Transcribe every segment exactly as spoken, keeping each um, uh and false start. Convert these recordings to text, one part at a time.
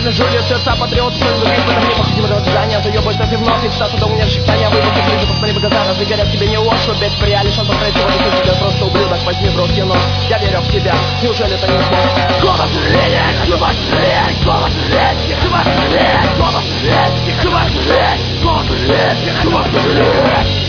Бедный жулик, сердца патриот, сын других в этом необходимо раздание. Заебывать на пивно, фиксацию до университета. Выбухи в люди, посмотри в глаза, разве горят тебе не ложь? Убить в реале, шанс повторить сегодня, ты тебя просто ублюдок. Возьми в руки нож, я верю в тебя, неужели ты не сможешь? Голос зрения, голос зрения, голос зрения, голос зрения, голос зрения, голос зрения, голос зрения, голос зрения.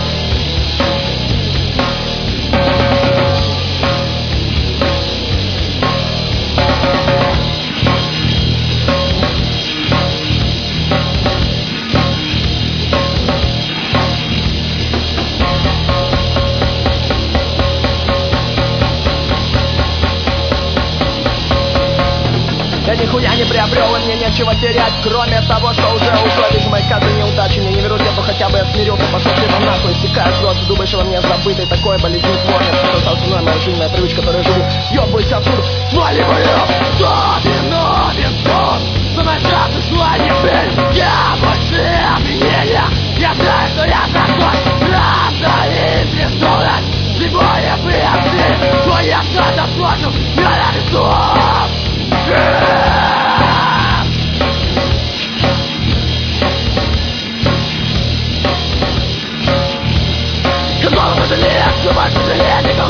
Я нихуя не приобрел, и мне нечего терять, кроме того, что уже ушло. Вижу мои каждые неудачи, мне не верут, но хотя бы я смирился. Пошел ты вам нахуй, истекают слезы, думаешь, во мне забытый такой болезнетворный. Это стал со моя жизненная привычка, которой живу. Ёбывайся отсюда, сваливаю! Кто виновен тут? За начало желание быть. Я больше обвинения. Я знаю, что я такой. Правда и безумность. Любое выявки. Твой я что-то сложил, я нарисую. Голос сожалеет, голос сожалеет, голос